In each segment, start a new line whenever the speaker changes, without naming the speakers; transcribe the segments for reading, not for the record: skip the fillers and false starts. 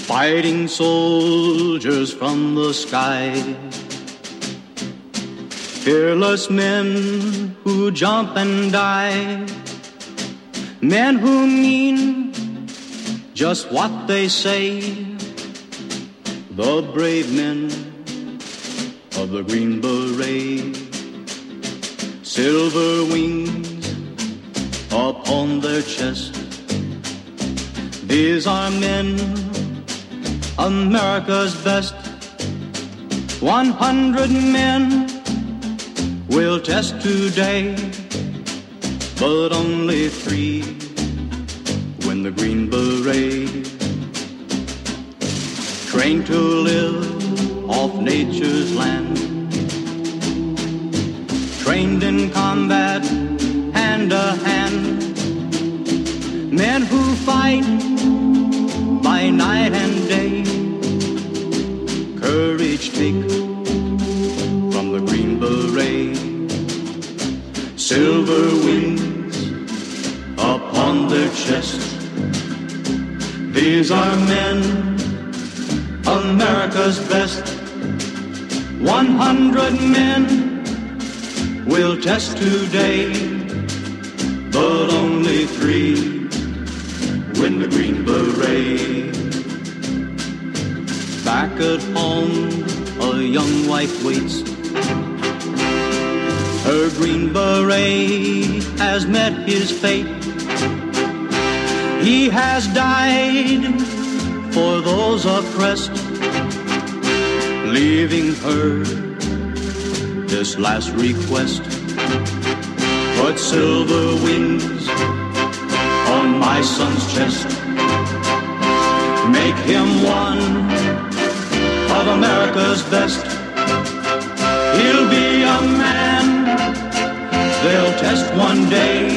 Fighting soldiers from the sky, fearless men who jump and die, men who mean just what they say, the brave men of the Green Beret, silver wings upon their chest. These are men, America's best. 100 men will test today, but only 3 win the Green Beret. Trained to live off nature's land, trained in combat hand to hand, men who fight by night and day, courage take from the Green Beret, silver wings upon their chest. These are men, America's best. 100 men will test today, but only 3 win the Green Beret. Back at home, a young wife waits. Her Green Beret has met his fate. He has died for those oppressed, leaving her this last request. Put silver wings on my son's chest. Make him one of America's best. He'll be a man they'll test one day.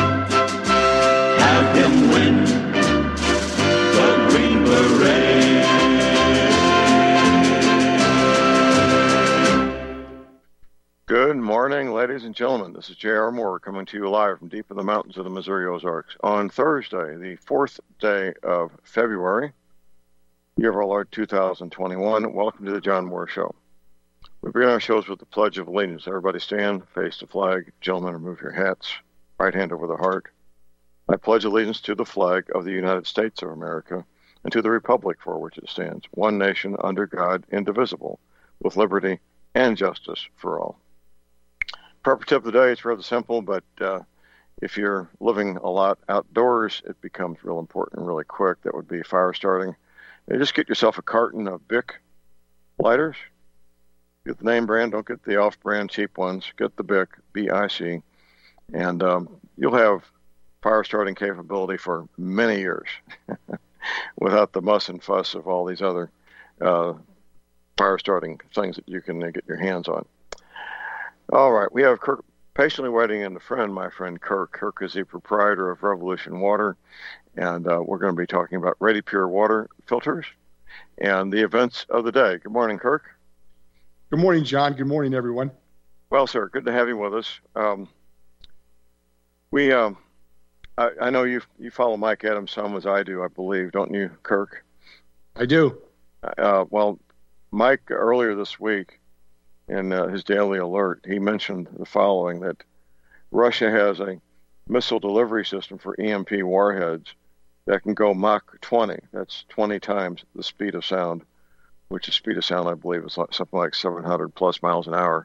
Have him win the Green Beret.
Good morning, ladies and gentlemen. This is J.R. Moore coming to you live from deep in the mountains of the Missouri Ozarks on Thursday, the 4th day of February, year of our Lord 2021. Welcome to the John Moore Show. We begin our shows with the Pledge of Allegiance. Everybody stand, face the flag. Gentlemen, remove your hats. Right hand over the heart. I pledge allegiance to the flag of the United States of America and to the republic for which it stands, one nation under God, indivisible, with liberty and justice for all. Proper tip of the day, it's rather simple, but if you're living a lot outdoors, it becomes real important really quick. That would be fire starting. You just get yourself a carton of Bic lighters. Get the name brand, don't get the off-brand cheap ones. Get the Bic, B-I-C, and you'll have fire starting capability for many years without the muss and fuss of all these other fire starting things that you can get your hands on. All right, we have Kirk patiently waiting in the friend, my friend Kirk. Kirk is the proprietor of Revolution Water, and we're going to be talking about Ready Pure water filters and the events of the day. Good morning, Kirk.
Good morning, John. Good morning, everyone.
Well, sir, good to have you with us. I know you follow Mike Adams some as I do, I believe, don't you, Kirk?
I do.
Well, Mike, earlier this week, in his daily alert, he mentioned the following, that Russia has a missile delivery system for EMP warheads that can go Mach 20. That's 20 times the speed of sound, which the speed of sound, I believe, is something like 700 plus miles an hour.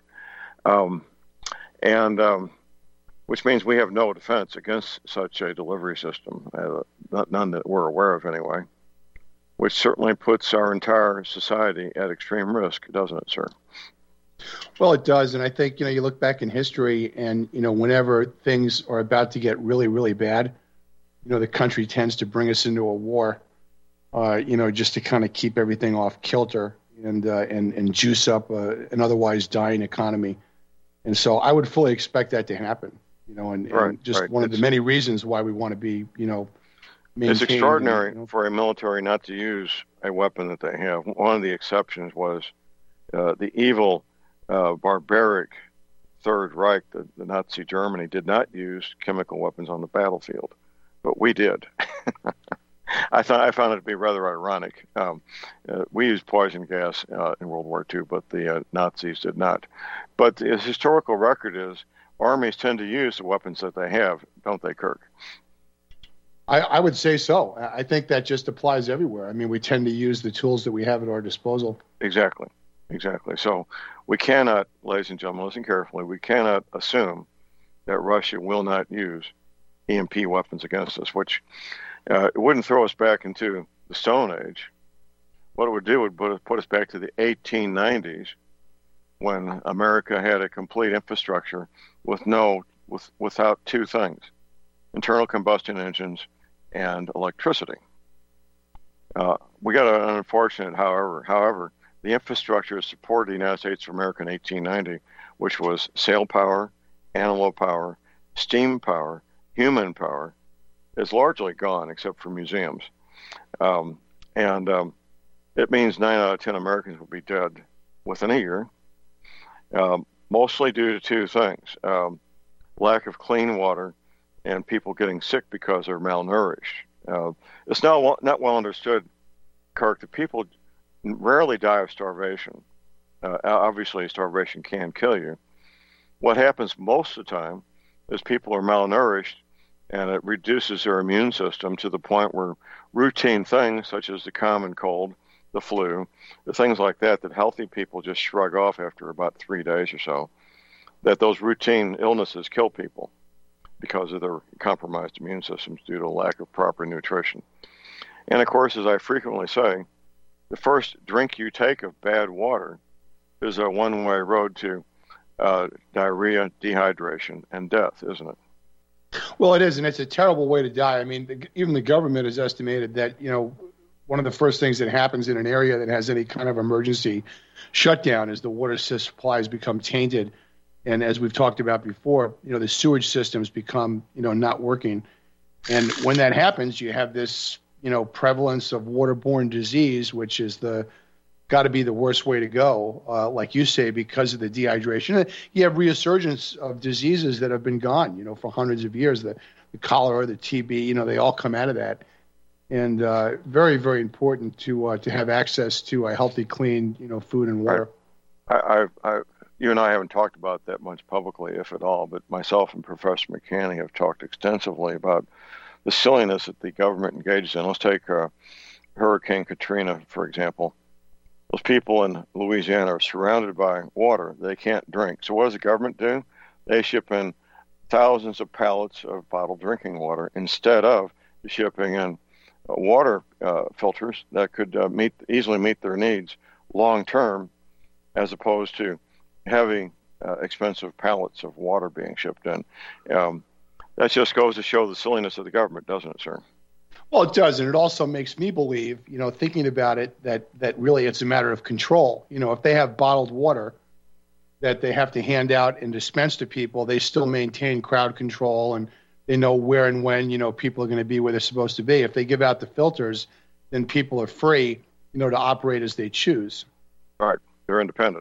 Which means we have no defense against such a delivery system, none that we're aware of anyway, which certainly puts our entire society at extreme risk, doesn't it, sir?
Well, it does, and I think, you look back in history and, whenever things are about to get really, really bad, the country tends to bring us into a war, just to kind of keep everything off kilter and juice up an otherwise dying economy. And so I would fully expect that to happen, and just one of the many reasons why we want to be,
it's extraordinary for a military not to use a weapon that they have. One of the exceptions was the evil, barbaric Third Reich, the Nazi Germany, did not use chemical weapons on the battlefield, but we did. I found it to be rather ironic. We used poison gas in World War II, but the Nazis did not. But the historical record is armies tend to use the weapons that they have, don't they, Kirk?
I would say so. I think that just applies everywhere. I mean, we tend to use the tools that we have at our disposal.
Exactly. So we cannot, ladies and gentlemen, listen carefully, we cannot assume that Russia will not use EMP weapons against us, which it wouldn't throw us back into the Stone Age. What it would do would put us back to the 1890s, when America had a complete infrastructure without two things: internal combustion engines and electricity. We got an unfortunate, however, the infrastructure that supported the United States of America in 1890, which was sail power, animal power, steam power, human power, is largely gone except for museums. It means 9 out of 10 Americans will be dead within a year, mostly due to two things: lack of clean water and people getting sick because they're malnourished. It's not well understood, Kirk, that people rarely die of starvation. Obviously, starvation can kill you. What happens most of the time is people are malnourished, and it reduces their immune system to the point where routine things such as the common cold, the flu, the things like that healthy people just shrug off after about 3 days or so, that those routine illnesses kill people because of their compromised immune systems due to a lack of proper nutrition. And of course, as I frequently say, the first drink you take of bad water is a one-way road to diarrhea, dehydration, and death, isn't it?
Well, it is, and it's a terrible way to die. I mean, even the government has estimated that, one of the first things that happens in an area that has any kind of emergency shutdown is the water supplies become tainted. And as we've talked about before, the sewage systems become, not working. And when that happens, you have this, prevalence of waterborne disease, which is got to be the worst way to go, like you say, because of the dehydration. You have resurgence of diseases that have been gone, for hundreds of years. The cholera, the TB, they all come out of that. And very, very important to have access to a healthy, clean, food and water.
You and I haven't talked about that much publicly, if at all, but myself and Professor McCanny have talked extensively about the silliness that the government engages in. Let's take Hurricane Katrina, for example. Those people in Louisiana are surrounded by water they can't drink. So what does the government do? They ship in thousands of pallets of bottled drinking water instead of shipping in water filters that could easily meet their needs long term, as opposed to heavy, expensive pallets of water being shipped in. That just goes to show the silliness of the government, doesn't it, sir?
Well, it does, and it also makes me believe, thinking about it, that really it's a matter of control. If they have bottled water that they have to hand out and dispense to people, they still maintain crowd control, and they know where and when, people are going to be where they're supposed to be. If they give out the filters, then people are free, to operate as they choose.
Right. They're independent.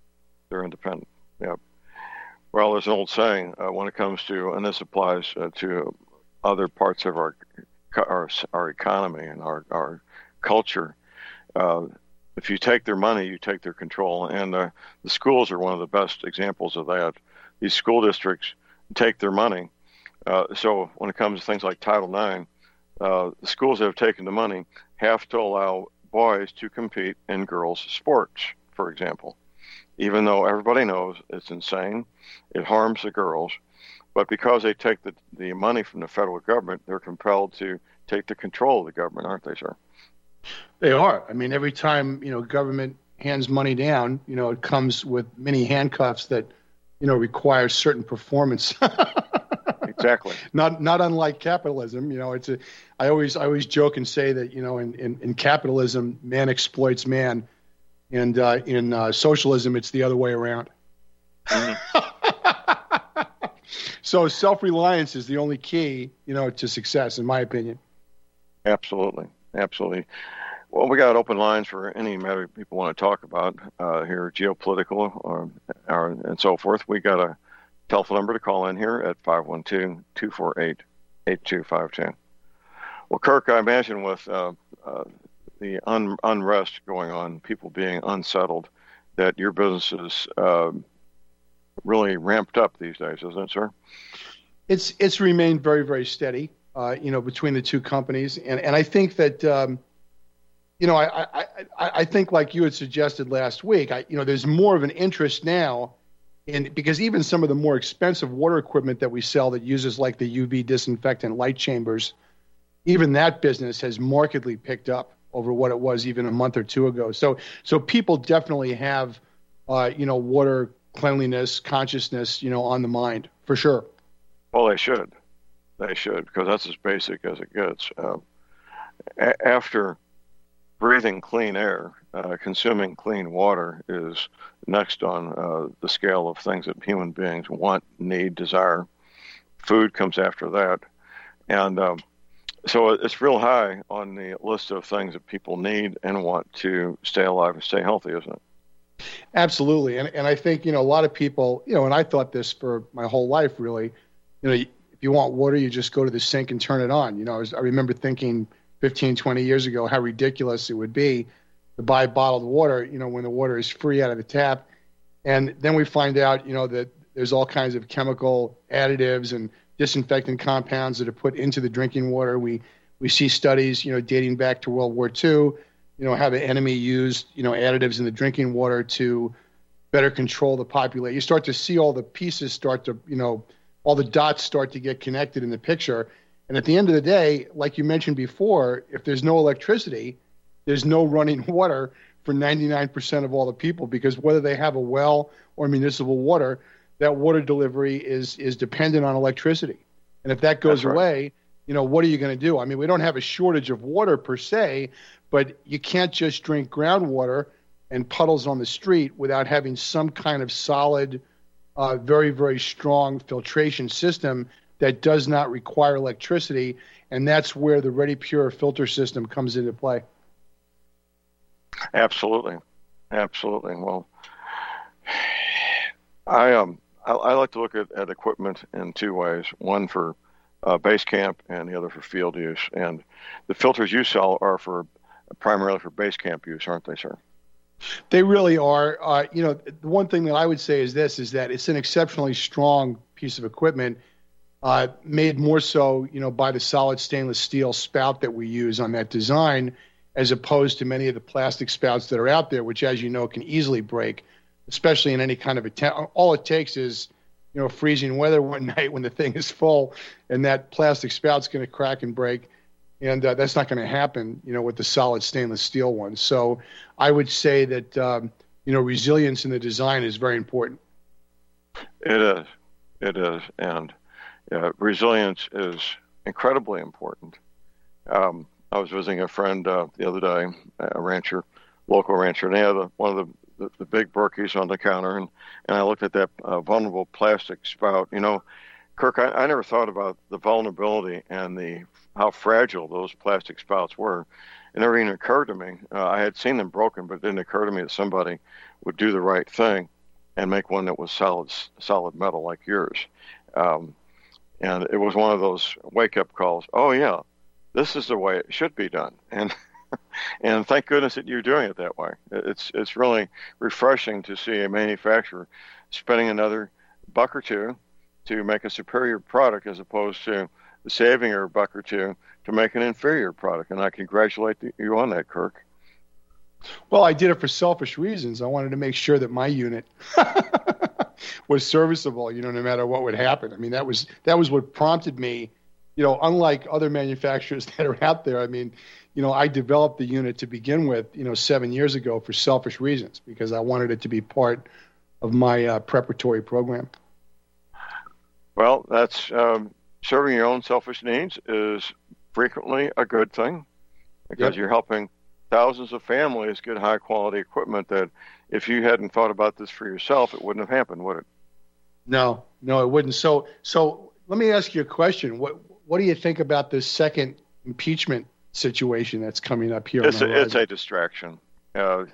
Yep. Well, there's an old saying when it comes to, and this applies to other parts of our economy and our culture. If you take their money, you take their control. And the schools are one of the best examples of that. These school districts take their money. So when it comes to things like Title IX, the schools that have taken the money have to allow boys to compete in girls' sports, for example. Even though everybody knows it's insane, it harms the girls. But because they take the money from the federal government, they're compelled to take the control of the government, aren't they, sir?
They are. I mean, every time, government hands money down, it comes with many handcuffs that, require certain performance.
Exactly.
Not unlike capitalism. I always joke and say that, in capitalism, man exploits man. And in socialism, it's the other way around. Mm-hmm. So self-reliance is the only key, to success, in my opinion.
Absolutely. Well, we got open lines for any matter people want to talk about here, geopolitical and so forth. We got a telephone number to call in here at 512-248-8252. Well, Kirk, I imagine with the unrest going on, people being unsettled, that your business is really ramped up these days, isn't it, sir?
It's remained very, very steady, between the two companies, and I think that I think like you had suggested last week, there's more of an interest now because even some of the more expensive water equipment that we sell that uses like the UV disinfectant light chambers, even that business has markedly picked up over what it was even a month or two ago. So people definitely have, water cleanliness, consciousness, on the mind for sure.
Well, they should, because that's as basic as it gets. After breathing clean air, consuming clean water is next on the scale of things that human beings want, need, desire. Food comes after that. And so it's real high on the list of things that people need and want to stay alive and stay healthy, isn't it?
Absolutely. And I think, a lot of people, and I thought this for my whole life, really, if you want water, you just go to the sink and turn it on. I remember thinking 15, 20 years ago how ridiculous it would be to buy bottled water, when the water is free out of the tap. And then we find out, that there's all kinds of chemical additives and disinfectant compounds that are put into the drinking water. We see studies, dating back to World War II, how the enemy used, additives in the drinking water to better control the population. You start to see all the pieces start to, all the dots start to get connected in the picture. And at the end of the day, like you mentioned before, if there's no electricity, there's no running water for 99% of all the people, because whether they have a well or municipal water, that water delivery is dependent on electricity. And if that goes away, what are you going to do? I mean, we don't have a shortage of water per se, but you can't just drink groundwater and puddles on the street without having some kind of solid, very, very strong filtration system that does not require electricity. And that's where the Ready Pure filter system comes into play.
Absolutely. Well, I like to look at equipment in two ways. One for base camp and the other for field use. And the filters you sell are primarily for base camp use, aren't they, sir?
They really are. The one thing that I would say is that it's an exceptionally strong piece of equipment, made more so, by the solid stainless steel spout that we use on that design, as opposed to many of the plastic spouts that are out there, which, as you know, can easily break, especially in any kind of attempt. All it takes is, freezing weather one night when the thing is full, and that plastic spout's going to crack and break. And that's not going to happen, with the solid stainless steel ones. So I would say that, resilience in the design is very important.
It is. And resilience is incredibly important. I was visiting a friend the other day, a local rancher, and they had one of the big Berkeys on the counter, and I looked at that vulnerable plastic spout. Kirk, I never thought about the vulnerability and how fragile those plastic spouts were. It never even occurred to me. I had seen them broken, but it didn't occur to me that somebody would do the right thing and make one that was solid metal like yours. And it was one of those wake-up calls. Oh, yeah, this is the way it should be done. And thank goodness that you're doing it that way. It's really refreshing to see a manufacturer spending another buck or two to make a superior product as opposed to saving a buck or two to make an inferior product. And I congratulate you on that, Kirk.
Well, I did it for selfish reasons. I wanted to make sure that my unit was serviceable, no matter what would happen. I mean, that was what prompted me, unlike other manufacturers that are out there. I mean, I developed the unit to begin with, 7 years ago for selfish reasons, because I wanted it to be part of my preparatory program.
Well, that's serving your own selfish needs is frequently a good thing, because you're helping thousands of families get high quality equipment that if you hadn't thought about this for yourself, it wouldn't have happened, would it? No, it wouldn't. So let me ask you a question. What do you think about this second impeachment situation that's coming up here? It's a distraction. I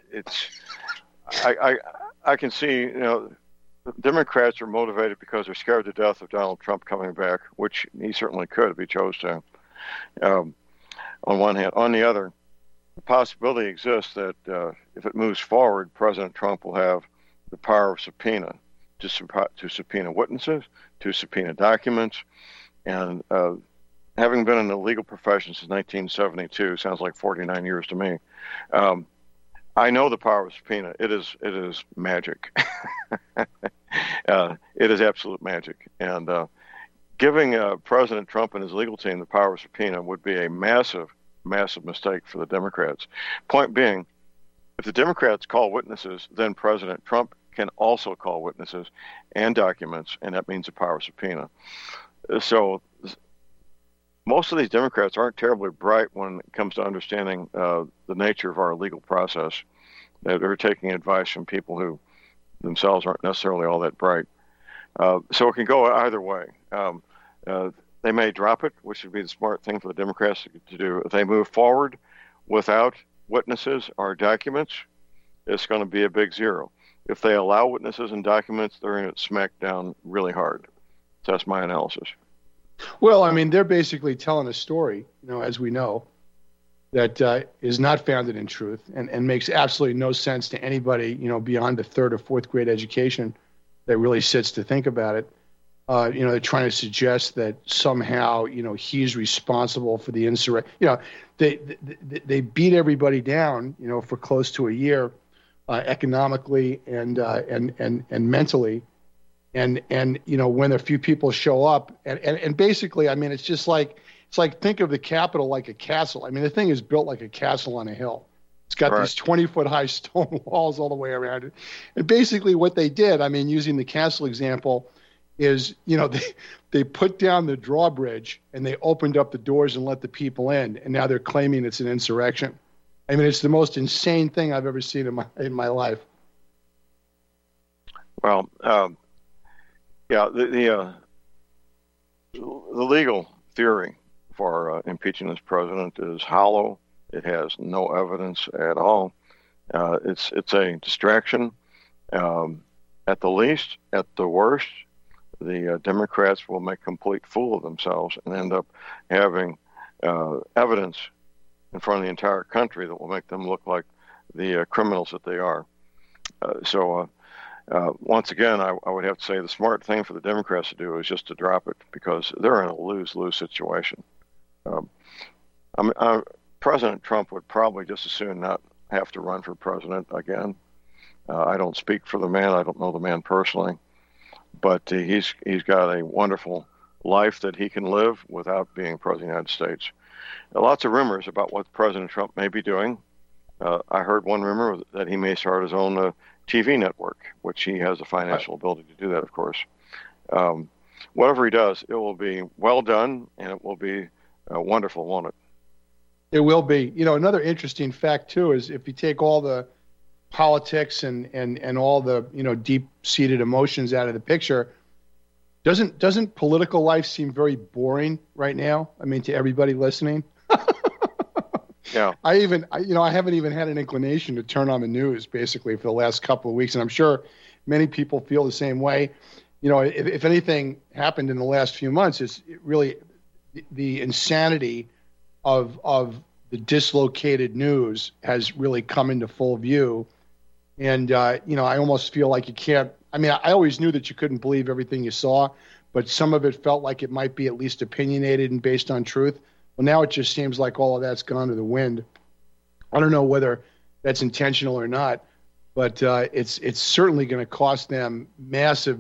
can see, Democrats are motivated because they're scared to death of Donald Trump coming back, which he certainly could if he chose to. on one hand. On the other, the possibility exists that if it moves forward, President Trump will have the power of subpoena to subpoena witnesses, to subpoena documents, and having been in the legal profession since 1972, sounds like 49 years to me. I know the power of subpoena. It is magic. It is absolute magic. And giving President Trump and his legal team the power of subpoena would be a massive, massive mistake for the Democrats. Point being, if the Democrats call witnesses, then President Trump can also call witnesses and documents, and that means the power of subpoena. So most of these Democrats aren't terribly bright when it comes to understanding the nature of our legal process. They're taking advice from people who themselves aren't necessarily all that bright. So it can go either way. They may drop it, which would be the smart thing for the Democrats to do. If they move forward without witnesses or documents, it's going to be a big zero. If they allow witnesses and documents, they're going to smack down really hard. So that's my analysis.
Well, I mean, they're basically telling a story, as we know, that is not founded in truth and makes absolutely no sense to anybody, beyond a third or fourth grade education that really sits to think about it. They're trying to suggest that somehow, he's responsible for the insurrection. They beat everybody down, for close to a year, economically and mentally. And when a few people show up and basically, I mean, it's like think of the Capitol like a castle. I mean, the thing is built like a castle on a hill. It's got these 20-foot high stone walls all the way around it. And basically what they did, I mean, using the castle example, is, they put down the drawbridge and they opened up the doors and let the people in. And now they're claiming it's an insurrection. I mean, it's the most insane thing I've ever seen in my life.
Well, yeah, the legal theory for impeaching this president is hollow. It has no evidence at all. It's a distraction. At the least, at the worst, the Democrats will make a complete fool of themselves and end up having evidence in front of the entire country that will make them look like the criminals that they are. Once again, I would have to say the smart thing for the Democrats to do is just to drop it, because they're in a lose-lose situation. President Trump would probably just as soon not have to run for president again. I don't speak for the man. I don't know the man personally. But he's got a wonderful life that he can live without being president of the United States. Lots of rumors about what President Trump may be doing. I heard one rumor that he may start his own TV network, which he has the financial ability to do that, of course. Whatever he does, it will be well done, and it will be wonderful, won't it?
It will be. Another interesting fact, too, is if you take all the politics and all the, deep-seated emotions out of the picture, doesn't political life seem very boring right now? I mean, to everybody listening?
Yeah.
I haven't even had an inclination to turn on the news basically for the last couple of weeks, and I'm sure many people feel the same way. If anything happened in the last few months, it's really the insanity of the dislocated news has really come into full view. And, I almost feel like you can't. I mean, I always knew that you couldn't believe everything you saw, but some of it felt like it might be at least opinionated and based on truth. Well, now it just seems like all of that's gone to the wind. I don't know whether that's intentional or not, but it's certainly going to cost them massive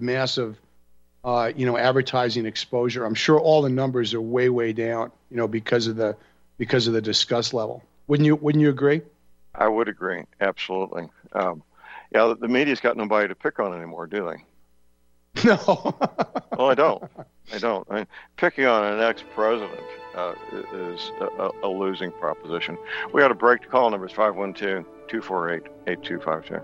advertising exposure. I'm sure all the numbers are way down, because of the disgust level. Wouldn't you agree?
I would agree, absolutely. The media's got nobody to pick on anymore, do they?
No.
Well, I don't. I mean, picking on an ex-president is a losing proposition. We got a break. The call number is 512-248-8252.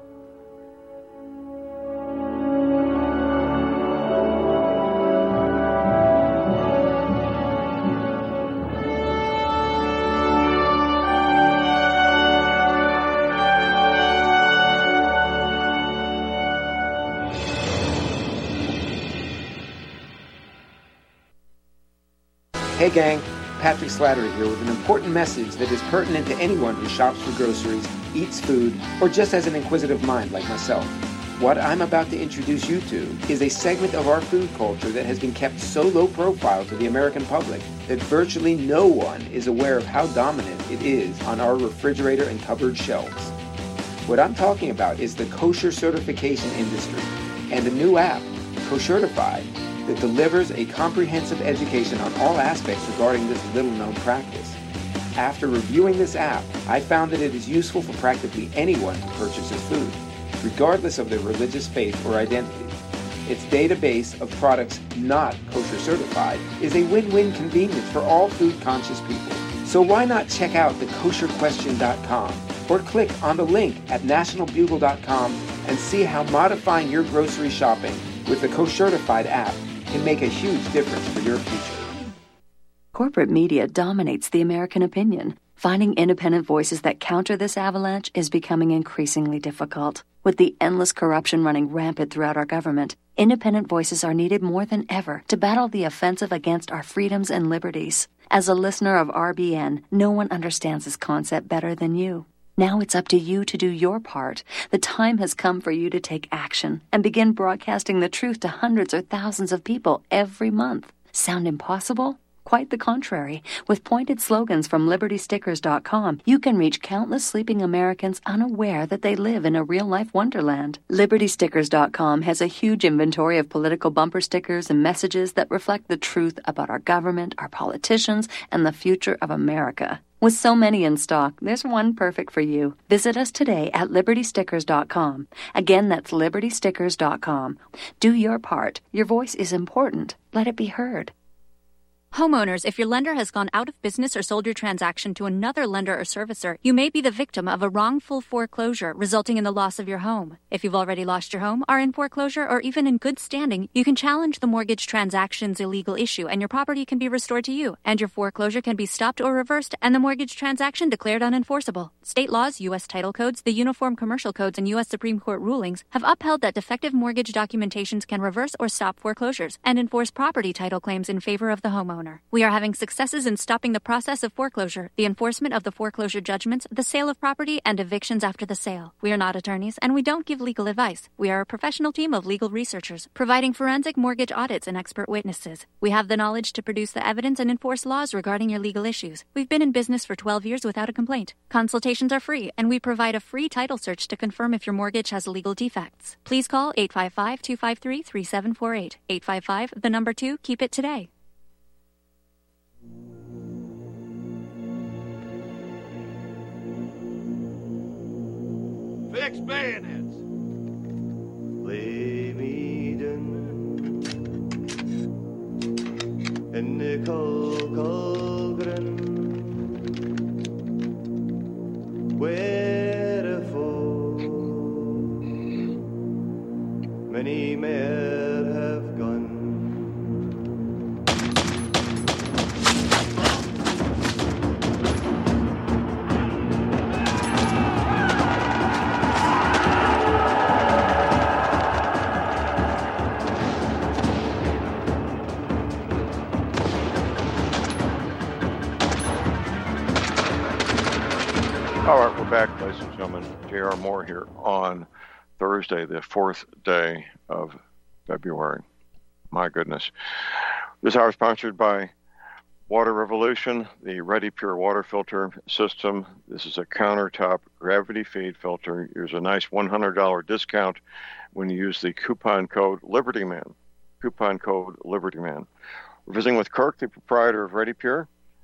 Hey gang, Patrick Slattery here with an important message that is pertinent to anyone who shops for groceries, eats food, or just has an inquisitive mind like myself. What I'm about to introduce you to is a segment of our food culture that has been kept so low profile to the American public that virtually no one is aware of how dominant it is on our refrigerator and cupboard shelves. What I'm talking about is the kosher certification industry and a new app, Koshertified, that delivers a comprehensive education on all aspects regarding this little-known practice. After reviewing this app, I found that it is useful for practically anyone who purchases food, regardless of their religious faith or identity. Its database of products not kosher certified is a win-win convenience for all food-conscious people. So why not check out the kosherquestion.com or click on the link at nationalbugle.com and see how modifying your grocery shopping with the Koshertified app can make a huge difference for your future.
Corporate media dominates the American opinion. Finding independent voices that counter this avalanche is becoming increasingly difficult. With the endless corruption running rampant throughout our government, independent voices are needed more than ever to battle the offensive against our freedoms and liberties. As a listener of RBN, no one understands this concept better than you. Now it's up to you to do your part. The time has come for you to take action and begin broadcasting the truth to hundreds or thousands of people every month. Sound impossible? Quite the contrary. With pointed slogans from LibertyStickers.com, you can reach countless sleeping Americans unaware that they live in a real-life wonderland. LibertyStickers.com has a huge inventory of political bumper stickers and messages that reflect the truth about our government, our politicians, and the future of America. With so many in stock, there's one perfect for you. Visit us today at LibertyStickers.com. Again, that's LibertyStickers.com. Do your part. Your voice is important. Let it be heard.
Homeowners, if your lender has gone out of business or sold your transaction to another lender or servicer, you may be the victim of a wrongful foreclosure resulting in the loss of your home. If you've already lost your home, are in foreclosure, or even in good standing, you can challenge the mortgage transaction's illegal issue and your property can be restored to you, and your foreclosure can be stopped or reversed and the mortgage transaction declared unenforceable. State laws, U.S. title codes, the Uniform Commercial Codes, and U.S. Supreme Court rulings have upheld that defective mortgage documentations can reverse or stop foreclosures and enforce property title claims in favor of the homeowner. We are having successes in stopping the process of foreclosure, the enforcement of the foreclosure judgments, the sale of property, and evictions after the sale. We are not attorneys, and we don't give legal advice. We are a professional team of legal researchers, providing forensic mortgage audits and expert witnesses. We have the knowledge to produce the evidence and enforce laws regarding your legal issues. We've been in business for 12 years without a complaint. Consultations are free, and we provide a free title search to confirm if your mortgage has legal defects. Please call 855-253-3748. 855, keep it today.
Fix bayonets. Lay me down in the Colgren, wherefore many men have gone.
All right, we're back, ladies and gentlemen. J.R. Moore here on Thursday, the 4th day of February. My goodness. This hour is sponsored by Water Revolution, the Ready Pure water filter system. This is a countertop gravity feed filter. There's a nice $100 discount when you use the coupon code LibertyMan. Coupon code LibertyMan. We're visiting with Kirk, the proprietor of Ready Pure.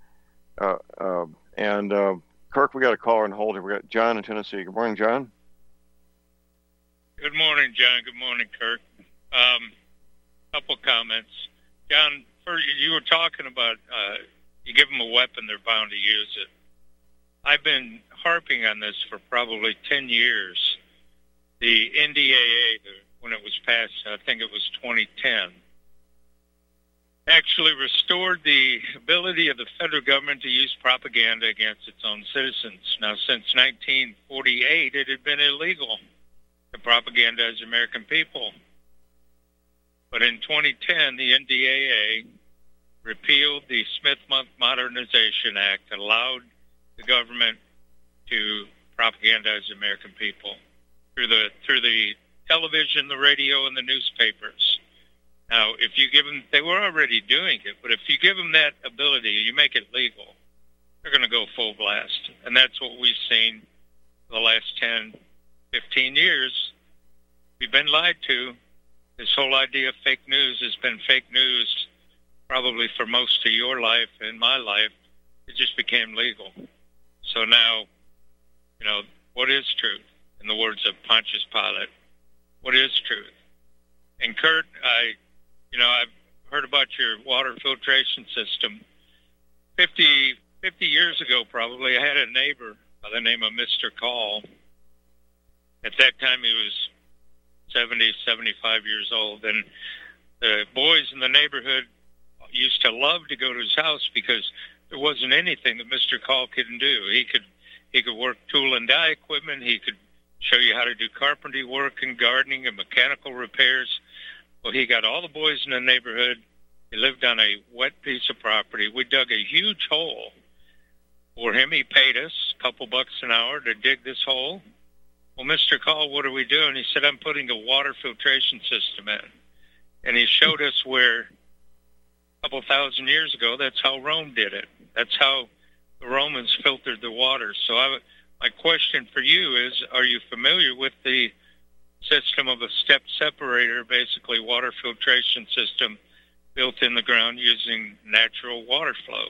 Kirk, we got a caller on hold here. We got John in Tennessee. Good morning, John.
Good morning, John. Good morning, Kirk. Couple comments. John, first, you were talking about you give them a weapon, they're bound to use it. I've been harping on this for probably 10 years. The NDAA, when it was passed, I think it was 2010, actually restored the ability of the federal government to use propaganda against its own citizens. Now, since 1948, it had been illegal to propagandize the American people. But in 2010, the NDAA repealed the Smith Modernization Act, allowed the government to propagandize the American people through the television, the radio, and the newspapers. Now, if you give them, they were already doing it, but if you give them that ability, you make it legal, they're going to go full blast. And that's what we've seen for the last 10, 15 years. We've been lied to. This whole idea of fake news has been fake news probably for most of your life and my life. It just became legal. So now, what is truth? In the words of Pontius Pilate, what is truth? And Kurt, I've heard about your water filtration system. 50 years ago, probably, I had a neighbor by the name of Mr. Call. At that time, he was 70, 75 years old. And the boys in the neighborhood used to love to go to his house because there wasn't anything that Mr. Call couldn't do. He could work tool and die equipment. He could show you how to do carpentry work and gardening and mechanical repairs. Well, he got all the boys in the neighborhood. He lived on a wet piece of property. We dug a huge hole for him. He paid us a couple bucks an hour to dig this hole. Well, Mr. Call, what are we doing? He said, I'm putting a water filtration system in. And he showed us where a couple thousand years ago, that's how Rome did it. That's how the Romans filtered the water. So my question for you is, are you familiar with the system of a step separator, basically water filtration system built in the ground using natural water flow?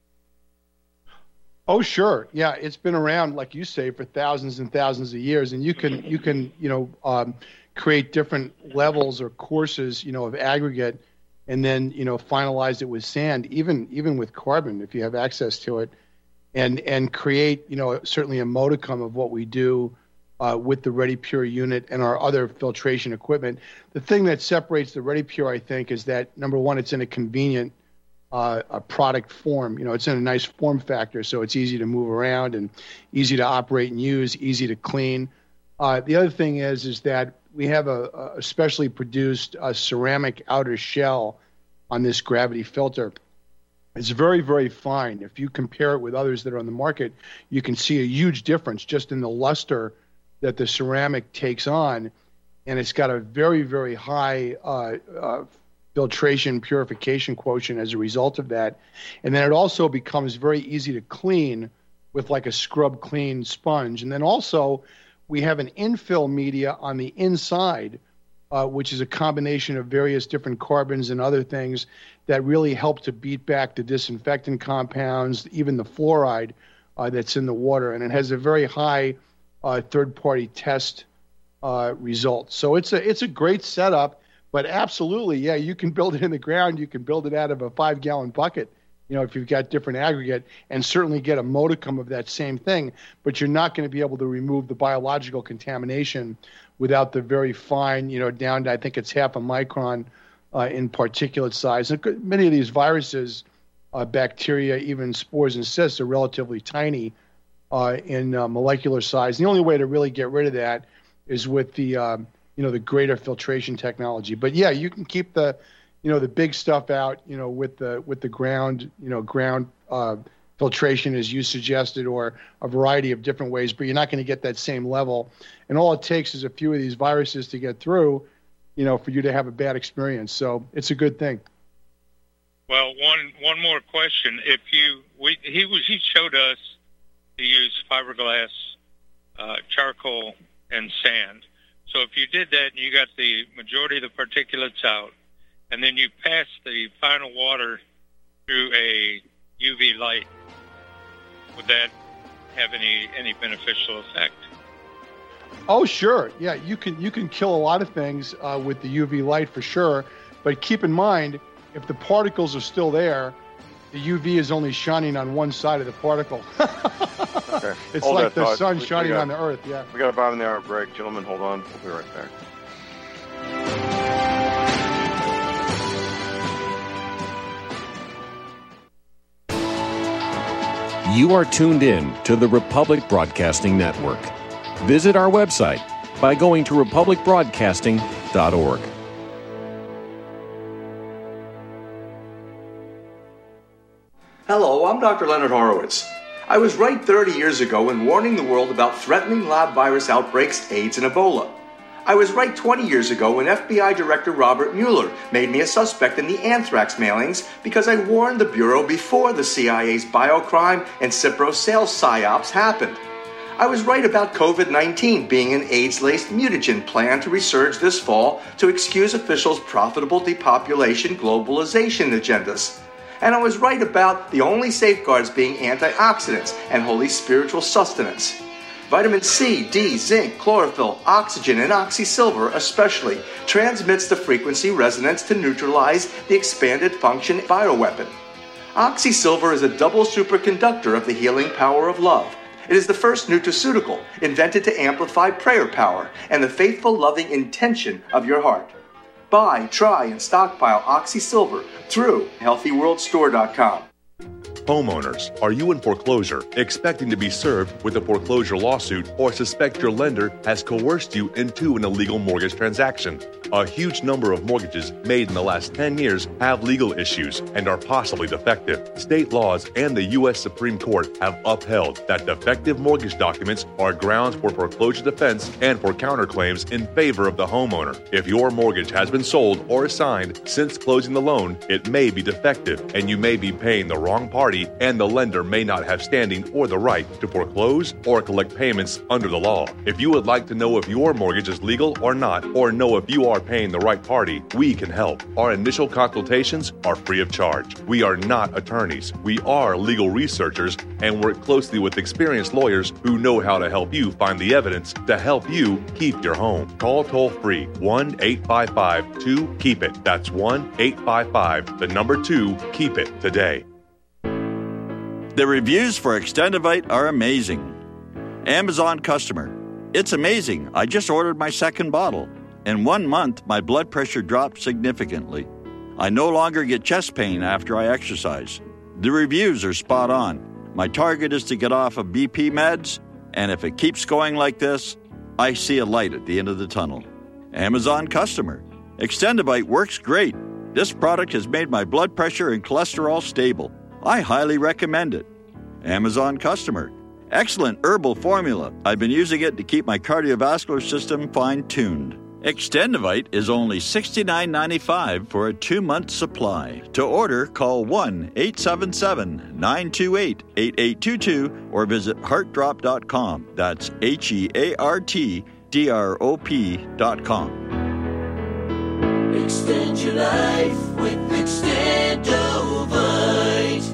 Oh, sure. Yeah, it's been around, like you say, for thousands and thousands of years, and you can create different levels or courses, of aggregate, and then finalize it with sand, even with carbon if you have access to it, and create certainly a modicum of what we do with the Ready Pure unit and our other filtration equipment. The thing that separates the Ready Pure, I think, is that number one, it's in a convenient a product form. It's in a nice form factor, so it's easy to move around and easy to operate and use, easy to clean. The other thing is that we have a specially produced ceramic outer shell on this gravity filter. It's very, very fine. If you compare it with others that are on the market, you can see a huge difference just in the luster that the ceramic takes on, and it's got a very, very high filtration purification quotient as a result of that. And then it also becomes very easy to clean with like a scrub clean sponge. And then also we have an infill media on the inside, which is a combination of various different carbons and other things that really help to beat back the disinfectant compounds, even the fluoride that's in the water. And it has a very high third-party test result. So it's a great setup. But absolutely, yeah, you can build it in the ground. You can build it out of a 5-gallon bucket, if you've got different aggregate, and certainly get a modicum of that same thing. But you're not going to be able to remove the biological contamination without the very fine, down to, I think it's half a micron in particulate size. And many of these viruses, bacteria, even spores and cysts are relatively tiny in molecular size. And the only way to really get rid of that is with the the greater filtration technology. But yeah, you can keep the big stuff out, with the ground, ground filtration as you suggested, or a variety of different ways, but you're not going to get that same level. And all it takes is a few of these viruses to get through, for you to have a bad experience. So it's a good thing.
Well, one more question. He showed us to use fiberglass, charcoal, and sand. So if you did that and you got the majority of the particulates out, and then you pass the final water through a UV light, would that have any beneficial effect?
Oh, sure. Yeah, you can kill a lot of things with the UV light for sure. But keep in mind, if the particles are still there, the UV is only shining on one side of the particle.
Okay.
It's
Hold
like
that
the
thought.
sun shining on the earth, yeah.
We got a bottom-of-the-hour break. Gentlemen, hold on. We'll be right back.
You are tuned in to the Republic Broadcasting Network. Visit our website by going to republicbroadcasting.org.
Hello, I'm Dr. Leonard Horowitz. I was right 30 years ago in warning the world about threatening lab virus outbreaks, AIDS, and Ebola. I was right 20 years ago when FBI Director Robert Mueller made me a suspect in the anthrax mailings because I warned the Bureau before the CIA's biocrime and Cipro sales psyops happened. I was right about COVID-19 being an AIDS-laced mutagen planned to resurge this fall to excuse officials' profitable depopulation globalization agendas. And I was right about the only safeguards being antioxidants and holy spiritual sustenance. Vitamin C, D, zinc, chlorophyll, oxygen, and oxysilver especially transmits the frequency resonance to neutralize the expanded function bioweapon. Oxysilver is a double superconductor of the healing power of love. It is the first nutraceutical invented to amplify prayer power and the faithful, loving intention of your heart. Buy, try, and stockpile Oxysilver through HealthyWorldStore.com.
Homeowners, are you in foreclosure, expecting to be served with a foreclosure lawsuit, or suspect your lender has coerced you into an illegal mortgage transaction? A huge number of mortgages made in the last 10 years have legal issues and are possibly defective. State laws and the U.S. Supreme Court have upheld that defective mortgage documents are grounds for foreclosure defense and for counterclaims in favor of the homeowner. If your mortgage has been sold or assigned since closing the loan, it may be defective and you may be paying the wrong party, and the lender may not have standing or the right to foreclose or collect payments under the law. If you would like to know if your mortgage is legal or not, or know if you are paying the right party, we can help. Our initial consultations are free of charge. We are not attorneys. We are legal researchers and work closely with experienced lawyers who know how to help you find the evidence to help you keep your home. Call toll-free 1-855-2-KEEP-IT. That's 1-855-2-KEEP-IT today.
The reviews for Extendivite are amazing. Amazon customer. It's amazing. I just ordered my second bottle. In 1 month, my blood pressure dropped significantly. I no longer get chest pain after I exercise. The reviews are spot on. My target is to get off of BP meds, and if it keeps going like this, I see a light at the end of the tunnel. Amazon customer. Extendivite works great. This product has made my blood pressure and cholesterol stable. I highly recommend it. Amazon customer. Excellent herbal formula. I've been using it to keep my cardiovascular system fine-tuned. Extendivite is only $69.95 for a 2-month supply. To order, call 1-877-928-8822 or visit heartdrop.com. That's HEARTDROP.com.
Extend your life with Extendovite.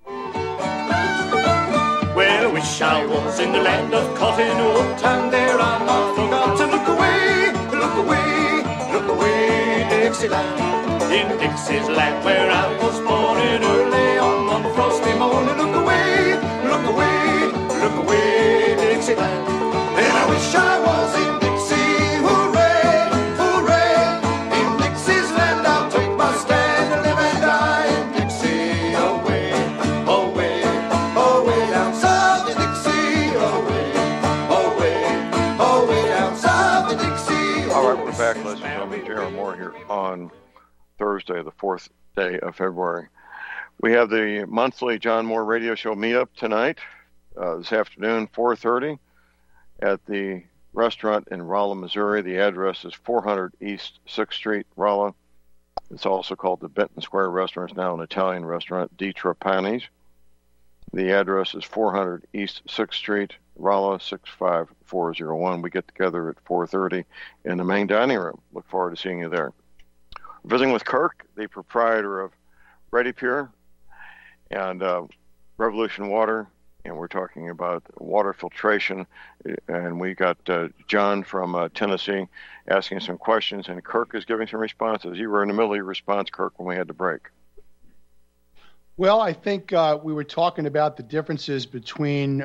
Well, I wish I was in the land of cotton wool, and there I'm not forgot to look away, look away, look away, Dixieland. In Dixie's land where I was born in early on one frosty morning, look away, look away, look away, Dixieland. And I wish I was in Dixie, hooray, hooray. In Dixie's land I'll take my stand and live and die in Dixie, away, away, away down south in Dixie, away, away, away down south in Dixie.
All right, we're back, ladies and gentlemen. J.R. Moore here on Thursday, the 4th day of February. We have the monthly John Moore Radio Show meetup tonight, this afternoon, 4:30, at the restaurant in Rolla, Missouri. The address is 400 East 6th Street, Rolla. It's also called the Benton Square Restaurant. It's now an Italian restaurant, Di Trapani's. The address is 400 East 6th Street, Rolla, 65401. We get together at 4:30 in the main dining room. Look forward to seeing you there. We're visiting with Kirk, the proprietor of Ready Pure and Revolution Water, and we're talking about water filtration. And we got John from Tennessee asking some questions, and Kirk is giving some responses. You were in the middle of your response, Kirk, when we had to break.
Well, I think we were talking about the differences between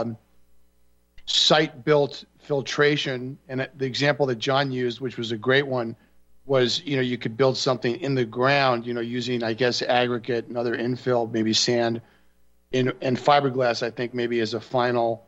site-built filtration, and the example that John used, which was a great one, was, you could build something in the ground, using, I guess, aggregate and other infill, maybe sand, and fiberglass, I think, maybe as a final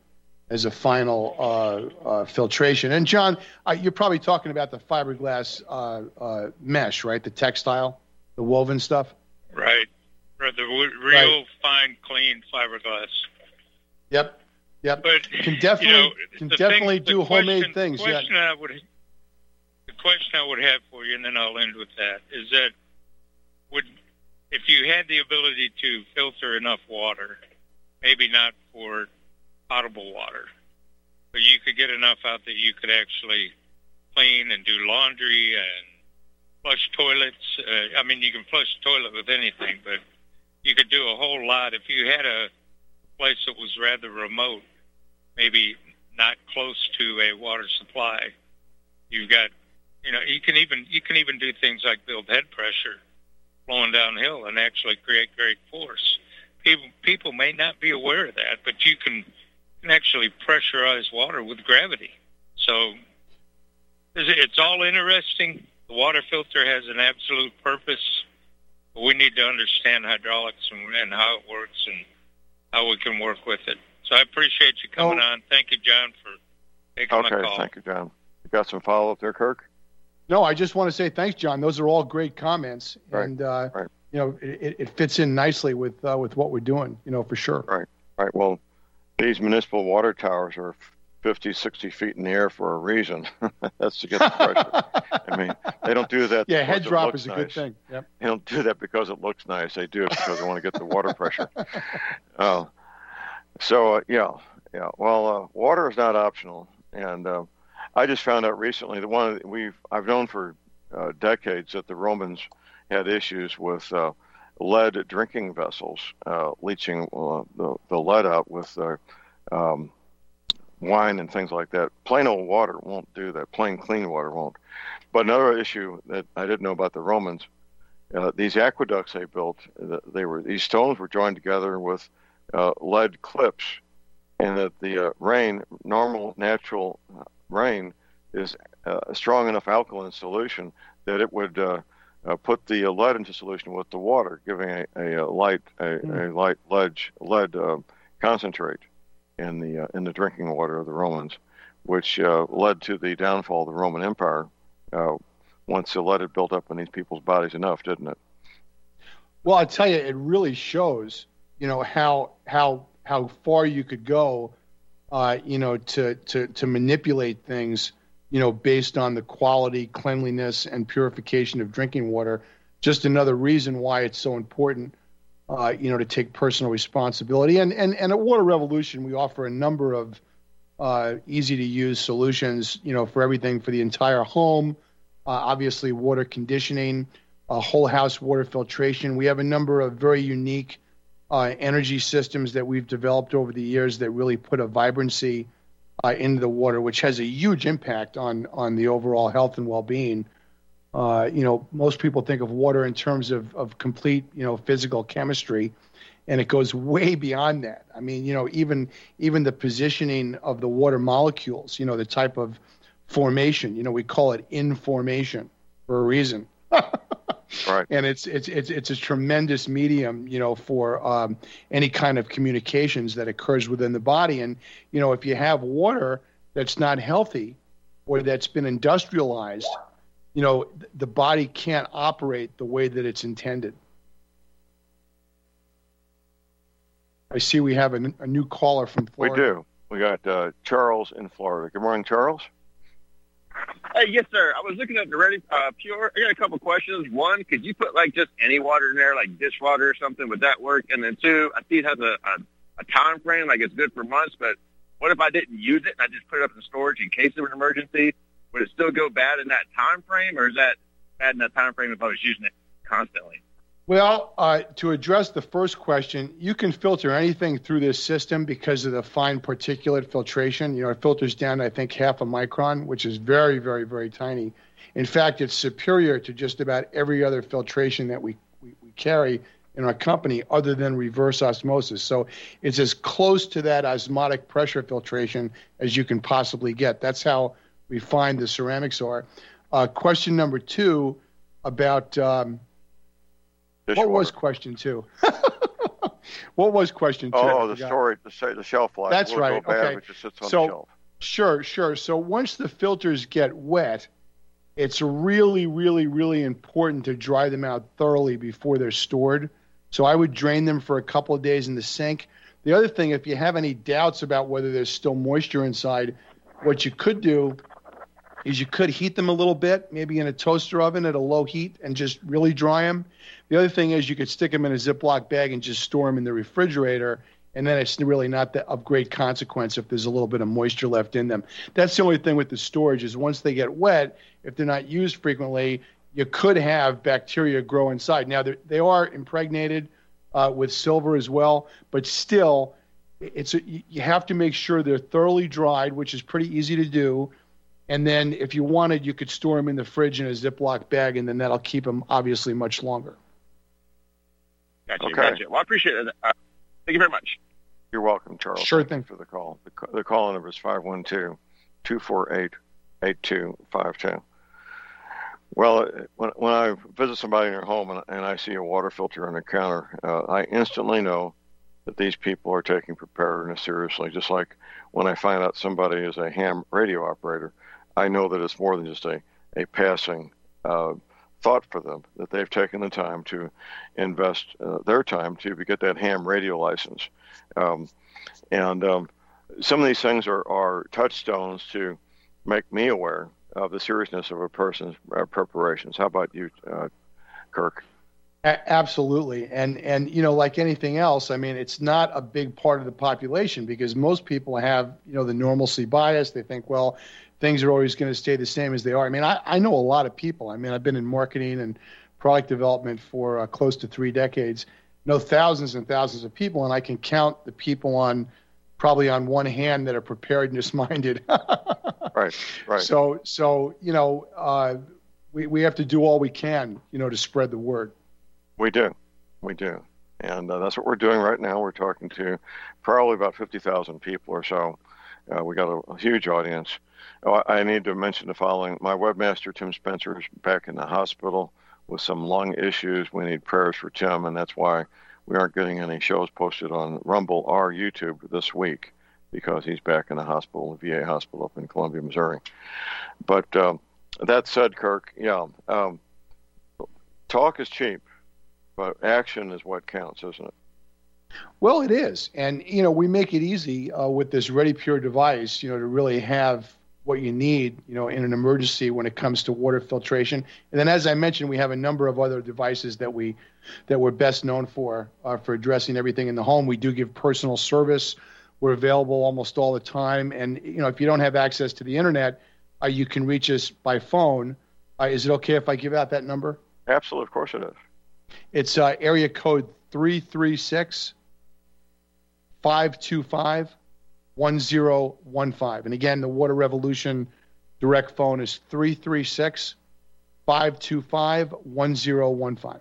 filtration. And John, you're probably talking about the fiberglass mesh, right? The textile, the woven stuff.
Right. the real fine, clean fiberglass.
Yep.
But
can definitely do homemade things.
The question I would have for you, and then I'll end with that, is that if you had the ability to filter enough water, maybe not for potable water, but you could get enough out that you could actually clean and do laundry and flush toilets. You can flush a toilet with anything, but you could do a whole lot. If you had a place that was rather remote, maybe not close to a water supply, you've got, you can even do things like build head pressure flowing downhill and actually create great force. People may not be aware of that, but you can actually pressurize water with gravity. So it's all interesting. The water filter has an absolute purpose, but we need to understand hydraulics and how it works and how we can work with it. So I appreciate you coming on. Thank you, John, for taking my call.
Okay, thank you, John. You got some follow-up there, Kirk?
No, I just want to say thanks, John. Those are all great comments, and
right.
It fits in nicely with what we're doing, for sure.
Right. Well, these municipal water towers are 50, 60 feet in the air for a reason. That's to get the pressure. They don't do that.
Yeah, head drop is a good thing. Yep.
They don't do that because it looks nice. They do it because they want to get the water pressure. Well, water is not optional, and I just found out recently that I've known for decades that the Romans had issues with lead drinking vessels leaching the lead out with wine and things like that. Plain old water won't do that. Plain clean water won't. But another issue that I didn't know about the Romans, these aqueducts they built, these stones were joined together with lead clips, and that the normal natural rain is a strong enough alkaline solution that it would put the lead into solution with the water, giving a light lead concentrate in the drinking water of the Romans, which led to the downfall of the Roman Empire once the lead had built up in these people's bodies enough, didn't it?
Well, I tell you, it really shows, how far you could go, to manipulate things, based on the quality, cleanliness, and purification of drinking water. Just another reason why it's so important, to take personal responsibility. And at Water Revolution, we offer a number of easy-to-use solutions, for everything for the entire home. Obviously, water conditioning, whole house water filtration. We have a number of very unique energy systems that we've developed over the years that really put a vibrancy into the water, which has a huge impact on the overall health and well-being. Most people think of water in terms of complete, physical chemistry, and it goes way beyond that. Even the positioning of the water molecules, the type of formation, we call it information for a reason.
Right.
And it's a tremendous medium, for any kind of communications that occurs within the body. And, if you have water that's not healthy or that's been industrialized, the body can't operate the way that it's intended. I see we have a new caller from Florida.
We do. We got Charles in Florida. Good morning, Charles.
Hey, yes, sir. I was looking at the Ready Pure. I got a couple questions. One, could you put just any water in there, like dishwater or something? Would that work? And then two, I see it has a time frame, like it's good for months. But what if I didn't use it and I just put it up in storage in case of an emergency? Would it still go bad in that time frame, or is that bad in that time frame if I was using it constantly?
Well, to address the first question, you can filter anything through this system because of the fine particulate filtration. It filters down, I think, half a micron, which is very, very, very tiny. In fact, it's superior to just about every other filtration that we carry in our company other than reverse osmosis. So it's as close to that osmotic pressure filtration as you can possibly get. That's how refined the ceramics are. Question number two about... what was question two? What was question two?
Oh, the storage, the shelf life.
That's right. Okay.
It just sits on the shelf.
Sure. So once the filters get wet, it's really, really, really important to dry them out thoroughly before they're stored. So I would drain them for a couple of days in the sink. The other thing, if you have any doubts about whether there's still moisture inside, what you could do is you could heat them a little bit, maybe in a toaster oven at a low heat, and just really dry them. The other thing is you could stick them in a Ziploc bag and just store them in the refrigerator, and then it's really not of great consequence if there's a little bit of moisture left in them. That's the only thing with the storage is once they get wet, if they're not used frequently, you could have bacteria grow inside. Now, they are impregnated with silver as well, but still, you have to make sure they're thoroughly dried, which is pretty easy to do. And then if you wanted, you could store them in the fridge in a Ziploc bag, and then that'll keep them obviously much longer.
Gotcha,
Okay.
gotcha. Well, I appreciate it. Thank you very much.
You're welcome, Charles.
Sure
Thank
thing.
you for the call. The call number is 512-248-8252. Well, when I visit somebody in their home and I see a water filter on the counter, I instantly know that these people are taking preparedness seriously. Just like when I find out somebody is a ham radio operator, I know that it's more than just a passing thought for them, that they've taken the time to invest their time to get that ham radio license. Some of these things are touchstones to make me aware of the seriousness of a person's preparations. How about you, Kirk?
Absolutely. And like anything else, I mean, it's not a big part of the population because most people have, the normalcy bias. They think, well, things are always going to stay the same as they are. I mean, I know a lot of people. I mean, I've been in marketing and product development for close to 3 decades, know thousands and thousands of people, and I can count the people probably on one hand that are preparedness-minded.
Right.
So we have to do all we can, to spread the word.
We do. And that's what we're doing right now. We're talking to probably about 50,000 people or so. We got a huge audience. I need to mention the following. My webmaster, Tim Spencer, is back in the hospital with some lung issues. We need prayers for Tim, and that's why we aren't getting any shows posted on Rumble or YouTube this week because he's back in the hospital, the VA hospital up in Columbia, Missouri. But that said, Kirk, talk is cheap, but action is what counts, isn't it?
Well, it is. And, we make it easy with this Ready Pure device, to really have what you need, in an emergency when it comes to water filtration. And then, as I mentioned, we have a number of other devices that we're best known for addressing everything in the home. We do give personal service. We're available almost all the time. And, if you don't have access to the internet, you can reach us by phone. Is it okay if I give out that number?
Absolutely. Of course it is.
It's area code 336-525-1015. And again, the Water Revolution direct phone is 336-525-1015.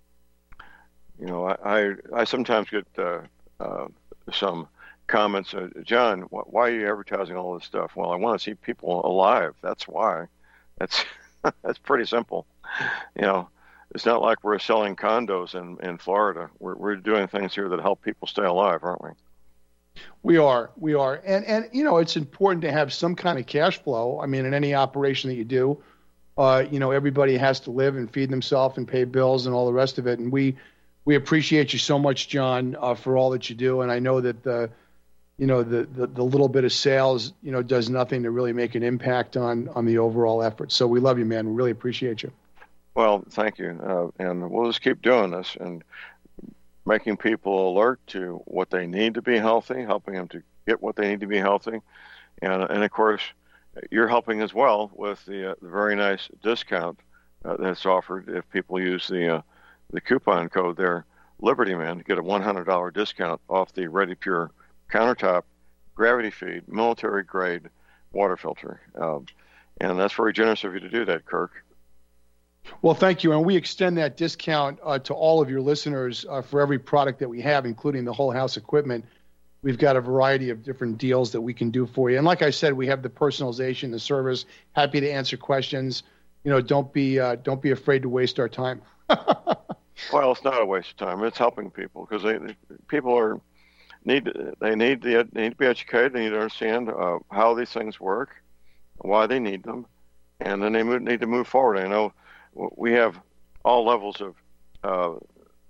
I sometimes get some comments, John, why are you advertising all this stuff? Well, I want to see people alive. That's why. That's pretty simple. It's not like we're selling condos in Florida. We're doing things here that help people stay alive, aren't we?
We are. And it's important to have some kind of cash flow. I mean, in any operation that you do, everybody has to live and feed themselves and pay bills and all the rest of it. And we appreciate you so much, John, for all that you do. And I know that the little bit of sales, does nothing to really make an impact on the overall effort. So we love you, man. We really appreciate you.
Well, thank you. And we'll just keep doing this and making people alert to what they need to be healthy, helping them to get what they need to be healthy. And of course, you're helping as well with the very nice discount that's offered if people use the coupon code there, Liberty Man, to get a $100 discount off the Ready Pure countertop, gravity feed, military grade water filter. And that's very generous of you to do that, Kirk.
Well, thank you. And we extend that discount to all of your listeners for every product that we have, including the whole house equipment. We've got a variety of different deals that we can do for you. And like I said, we have the personalization, the service. Happy to answer questions. Don't be afraid to waste our time.
Well, it's not a waste of time. It's helping people because people need to be educated. They need to understand how these things work, why they need them, and then they need to move forward. I know we have all levels of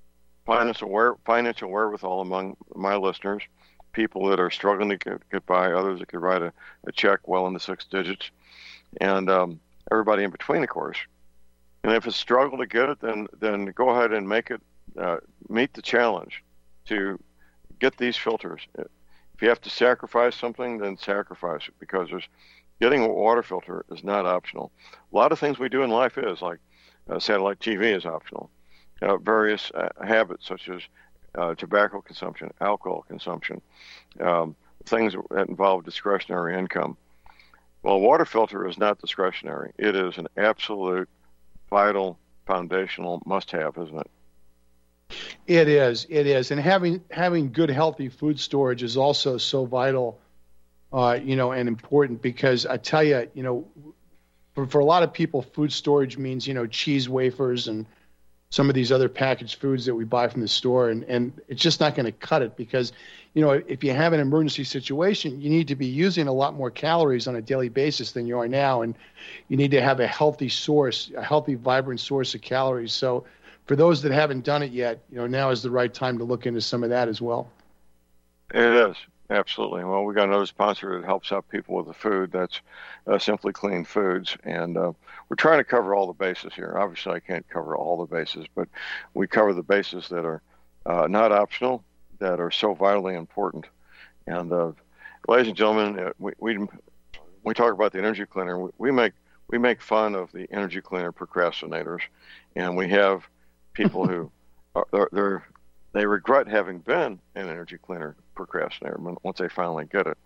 financial wherewithal among my listeners, people that are struggling to get by, others that could write a check well into 6 digits, and everybody in between, of course. And if it's a struggle to get it, then go ahead and make it meet the challenge to get these filters. If you have to sacrifice something, then sacrifice it, because getting a water filter is not optional. A lot of things we do in life is, like satellite TV is optional. Various habits such as tobacco consumption, alcohol consumption, things that involve discretionary income. Well, a water filter is not discretionary. It is an absolute, vital, foundational must-have, isn't it?
It is. And having good, healthy food storage is also so vital, and important, because I tell you, for a lot of people, food storage means, cheese wafers and some of these other packaged foods that we buy from the store, and it's just not going to cut it, because, if you have an emergency situation, you need to be using a lot more calories on a daily basis than you are now, and you need to have a healthy source, a healthy, vibrant source of calories. So for those that haven't done it yet, now is the right time to look into some of that as well.
It is. Absolutely. Well, we got another sponsor that helps out people with the food. That's Simply Clean Foods. And we're trying to cover all the bases here. Obviously, I can't cover all the bases, but we cover the bases that are not optional, that are so vitally important. And ladies and gentlemen, we talk about the energy cleaner. We make fun of the energy cleaner procrastinators, and we have people who they regret having been an energy cleaner procrastinator once they finally get it.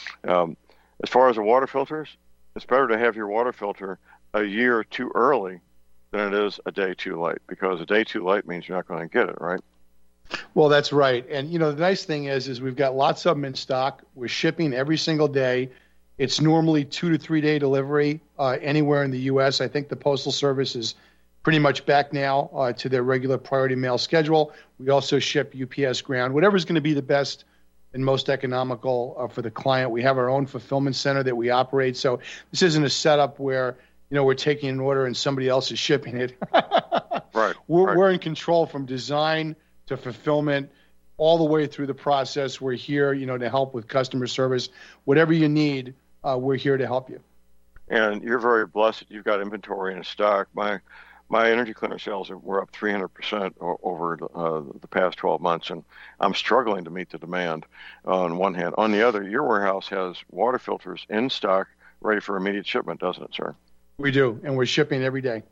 As far as the water filters, it's better to have your water filter a year too early than it is a day too late, because a day too late means you're not going to get it, right?
Well, that's right. And, the nice thing is we've got lots of them in stock. We're shipping every single day. It's normally 2 to 3 day delivery anywhere in the U.S. I think the Postal Service is pretty much back now to their regular priority mail schedule. We also ship UPS ground, whatever's going to be the best and most economical for the client. We have our own fulfillment center that we operate. So this isn't a setup where, we're taking an order and somebody else is shipping it.
Right.
We're in control from design to fulfillment, all the way through the process. We're here, to help with customer service. Whatever you need, we're here to help you.
And you're very blessed. You've got inventory in stock. My energy cleaner sales were up 300% over the past 12 months, and I'm struggling to meet the demand on one hand. On the other, your warehouse has water filters in stock ready for immediate shipment, doesn't it, sir?
We do, and we're shipping every day.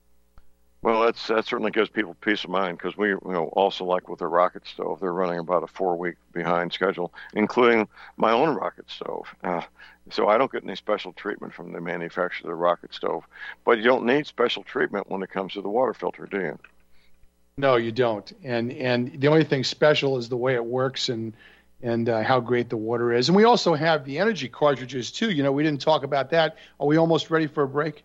Well, that certainly gives people peace of mind, because we also, like with the rocket stove, they're running about a 4-week behind schedule, including my own rocket stove. So I don't get any special treatment from the manufacturer of the rocket stove. But you don't need special treatment when it comes to the water filter, do you?
No, you don't. And the only thing special is the way it works and how great the water is. And we also have the energy cartridges, too. We didn't talk about that. Are we almost ready for a break?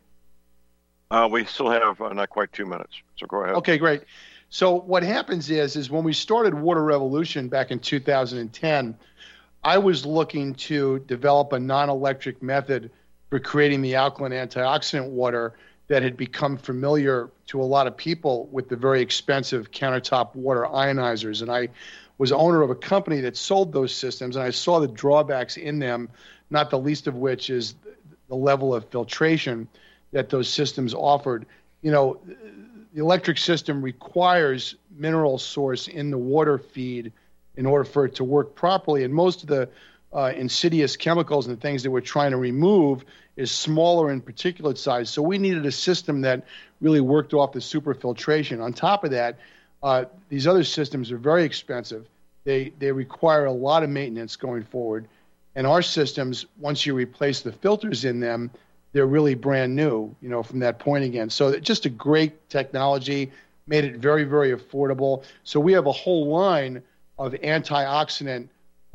We still have not quite 2 minutes, so go ahead.
Okay, great. So what happens is when we started Water Revolution back in 2010, I was looking to develop a non-electric method for creating the alkaline antioxidant water that had become familiar to a lot of people with the very expensive countertop water ionizers. And I was owner of a company that sold those systems, and I saw the drawbacks in them, not the least of which is the level of filtration that those systems offered. The electric system requires mineral source in the water feed in order for it to work properly. And most of the insidious chemicals and the things that we're trying to remove is smaller in particulate size. So we needed a system that really worked off the superfiltration. On top of that, these other systems are very expensive. They require a lot of maintenance going forward. And our systems, once you replace the filters in them, they're really brand new, from that point again. So just a great technology, made it very, very affordable. So we have a whole line of antioxidant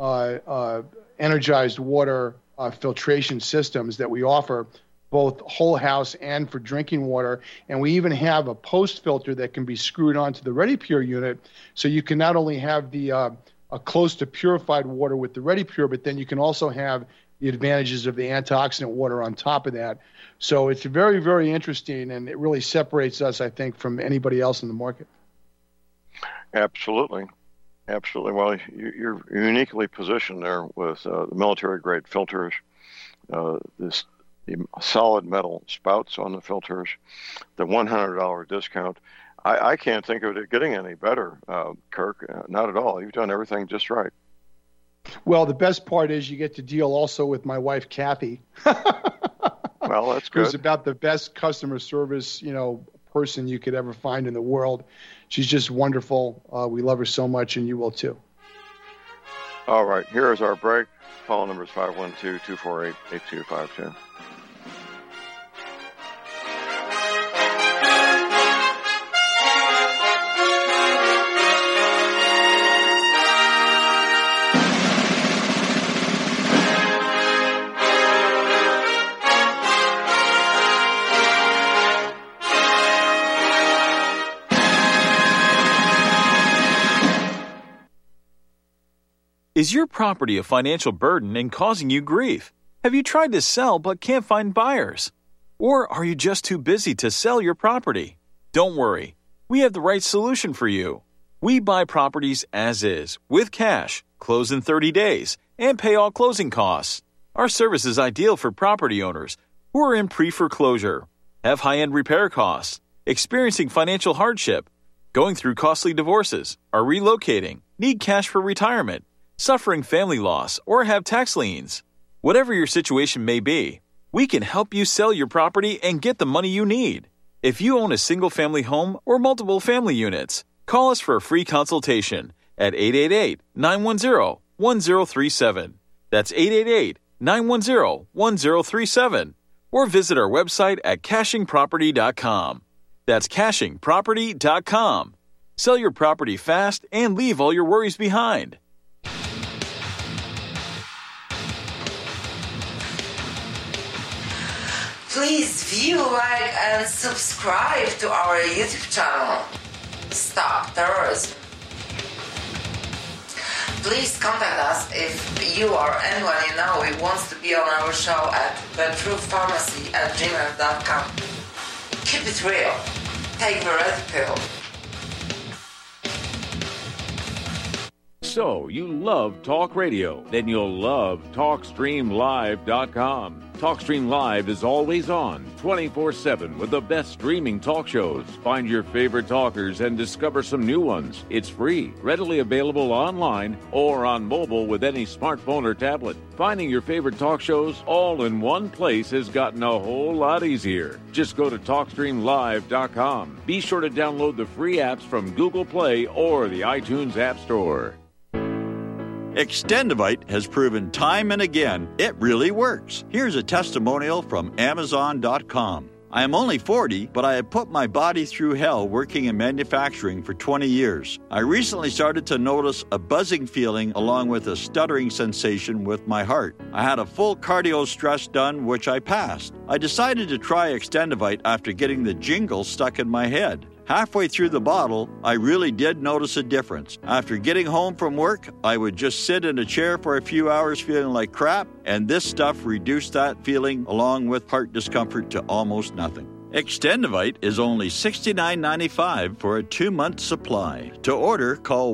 energized water filtration systems that we offer, both whole house and for drinking water. And we even have a post filter that can be screwed onto the ReadyPure unit. So you can not only have the a close to purified water with the ReadyPure, but then you can also have the advantages of the antioxidant water on top of that. So it's very, very interesting, and it really separates us, I think, from anybody else in the market.
Absolutely. Well, you're uniquely positioned there with the military-grade filters, the solid metal spouts on the filters, the $100 discount. I can't think of it getting any better, Kirk. Not at all. You've done everything just right.
Well, the best part is you get to deal also with my wife, Kathy.
Well, that's good.
Who's about the best customer service, person you could ever find in the world. She's just wonderful. We love her so much, and you will too.
All right, here is our break. Call number is 512-248-8252.
Is your property a financial burden and causing you grief? Have you tried to sell but can't find buyers? Or are you just too busy to sell your property? Don't worry, we have the right solution for you. We buy properties as is, with cash, close in 30 days, and pay all closing costs. Our service is ideal for property owners who are in pre-foreclosure, have high-end repair costs, experiencing financial hardship, going through costly divorces, are relocating, need cash for retirement, suffering family loss, or have tax liens. Whatever your situation may be, we can help you sell your property and get the money you need. If you own a single-family home or multiple family units, call us for a free consultation at 888-910-1037. That's 888-910-1037. Or visit our website at cashingproperty.com. That's cashingproperty.com. Sell your property fast and leave all your worries behind.
Please view, like, and subscribe to our YouTube channel. Stop Terrorism. Please contact us if you or anyone you know who wants to be on our show at thetruthpharmacy@gmail.com. Keep it real. Take the red pill.
So, you love talk radio? Then you'll love TalkStreamLive.com. TalkStream Live is always on, 24/7, with the best streaming talk shows. Find your favorite talkers and discover some new ones. It's free, readily available online or on mobile with any smartphone or tablet. Finding your favorite talk shows all in one place has gotten a whole lot easier. Just go to TalkStreamLive.com. Be sure to download the free apps from Google Play or the iTunes App Store.
Extendivite has proven time and again it really works. Here's a testimonial from Amazon.com. I am only 40, but I have put my body through hell working in manufacturing for 20 years. I recently started to notice a buzzing feeling along with a stuttering sensation with my heart. I had a full cardio stress done, which I passed. I decided to try Extendivite after getting the jingle stuck in my head. Halfway through the bottle, I really did notice a difference. After getting home from work, I would just sit in a chair for a few hours feeling like crap, and this stuff reduced that feeling along with heart discomfort to almost nothing. Extendivite is only $69.95 for a 2-month supply. To order, call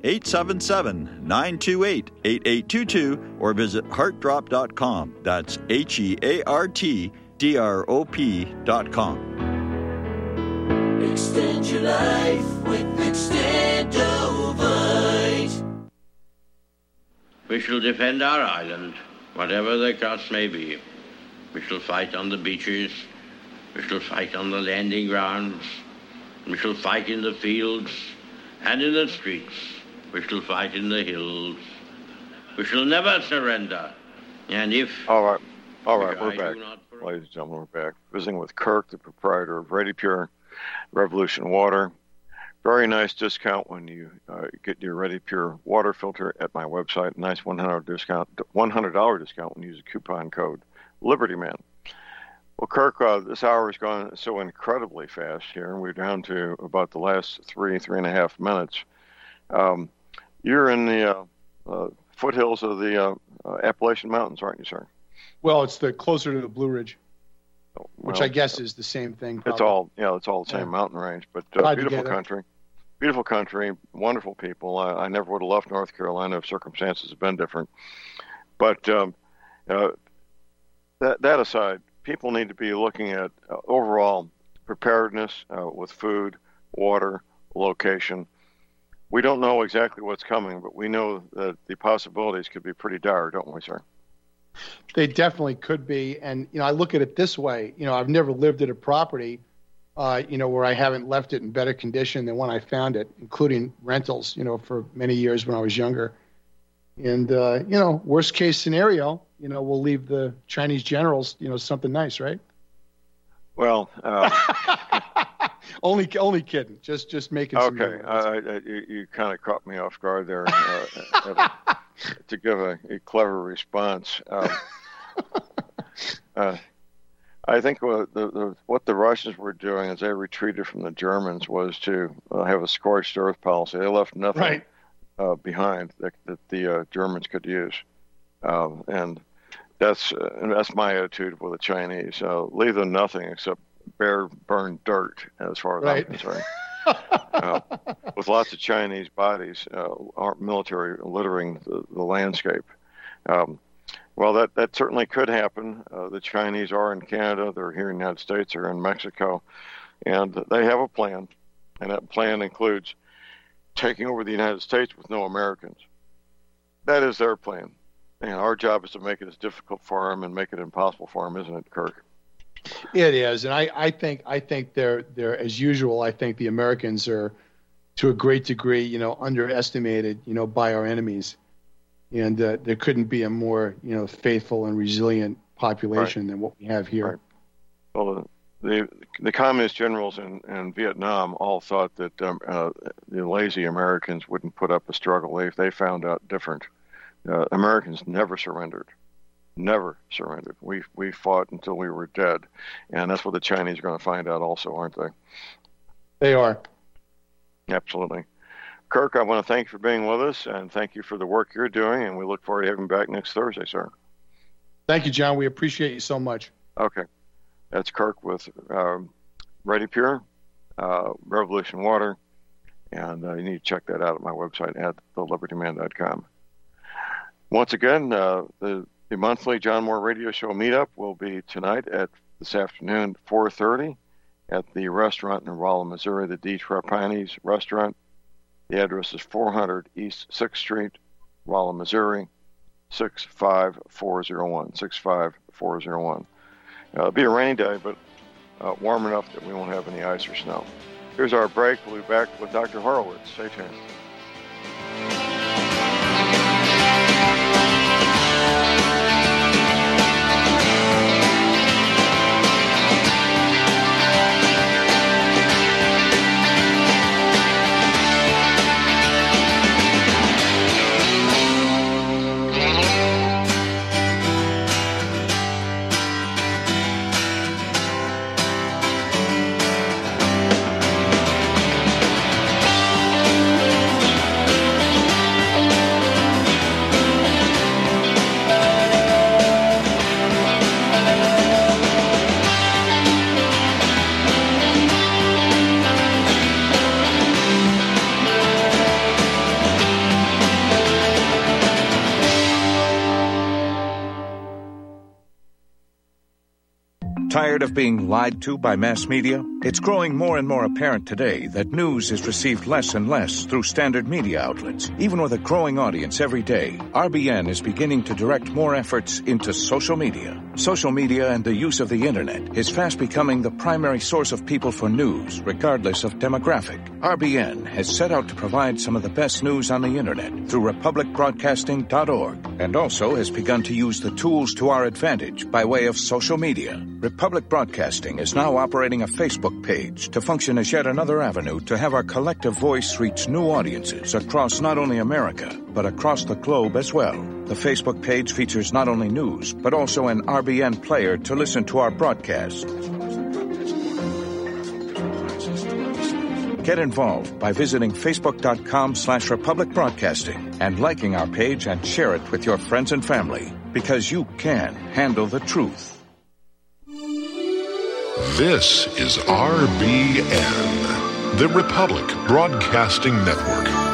1-877-928-8822 or visit heartdrop.com. That's HEARTDROP.com.
Extend your life with Extendovite.
We shall defend our island, whatever the cost may be. We shall fight on the beaches. We shall fight on the landing grounds. We shall fight in the fields and in the streets. We shall fight in the hills. We shall never surrender. And if...
All right, we're back. Ladies and gentlemen, we're back. Visiting with Kirk, the proprietor of ReadyPure Revolution Water. Very nice discount when you get your ReadyPure water filter at my website. Nice $100 discount when you use a coupon code LibertyMan. Well, Kirk, this hour has gone so incredibly fast here. We're down to about the last three and a half minutes. You're in the foothills of the Appalachian Mountains, aren't you, sir?
Well, it's closer to the Blue Ridge. Which
Well,
I guess is the same thing. Probably.
It's all the same mountain range, but beautiful country. beautiful country, wonderful people. I never would have left North Carolina if circumstances had been different. But that aside, people need to be looking at overall preparedness with food, water, location. We don't know exactly what's coming, but we know that the possibilities could be pretty dire, don't we, sir?
They definitely could be. And, I look at it this way. I've never lived at a property, where I haven't left it in better condition than when I found it, including rentals, for many years when I was younger. And, worst case scenario, we'll leave the Chinese generals, something nice, right?
Well,
only kidding. Just making.
Okay, you kind of caught me off guard there to give a clever response. I think what the Russians were doing as they retreated from the Germans was to have a scorched earth policy. They left nothing behind that the Germans could use, and that's my attitude with the Chinese. Leave them nothing except bare burned dirt, as far as I'm concerned. With lots of Chinese bodies, armed military littering the landscape. Well, that certainly could happen. The Chinese are in Canada, they're here in the United States, they're in Mexico, and they have a plan, and that plan includes taking over the United States with no Americans. That is their plan, and our job is to make it as difficult for them and make it impossible for them, isn't it, Kirk?
It is, and I think they're as usual. I think the Americans are, to a great degree, underestimated, by our enemies, and there couldn't be a more, faithful and resilient population than what we have here.
Right. Well, the communist generals in Vietnam all thought that the lazy Americans wouldn't put up a struggle if they found out different. Americans never surrendered. Never surrendered. We fought until we were dead, and that's what the Chinese are going to find out also, aren't they?
They are.
Absolutely. Kirk, I want to thank you for being with us, and thank you for the work you're doing, and we look forward to having you back next Thursday, sir.
Thank you, John. We appreciate you so much.
Okay. That's Kirk with Ready Pure, Revolution Water, and you need to check that out at my website at thelibertyman.com. Once again, the monthly John Moore Radio Show meetup will be tonight this afternoon, 4:30, at the restaurant in Rolla, Missouri, the D. Trapani's Restaurant. The address is 400 East 6th Street, Rolla, Missouri, 65401, 65401. It'll be a rainy day, but warm enough that we won't have any ice or snow. Here's our break. We'll be back with Dr. Horowitz. Stay tuned.
Tired of being lied to by mass media? It's growing more and more apparent today that news is received less and less through standard media outlets. Even with a growing audience every day, RBN is beginning to direct more efforts into social media. Social media and the use of the internet is fast becoming the primary source of people for news, regardless of demographic. RBN has set out to provide some of the best news on the internet through republicbroadcasting.org, and also has begun to use the tools to our advantage by way of social media. Republic Broadcasting is now operating a Facebook page to function as yet another avenue to have our collective voice reach new audiences across not only America, but across the globe as well. The Facebook page features not only news, but also an RBN player to listen to our broadcasts. Get involved by visiting facebook.com/Republic Broadcasting and liking our page and share it with your friends and family, because you can handle the truth.
This is RBN, the Republic Broadcasting Network.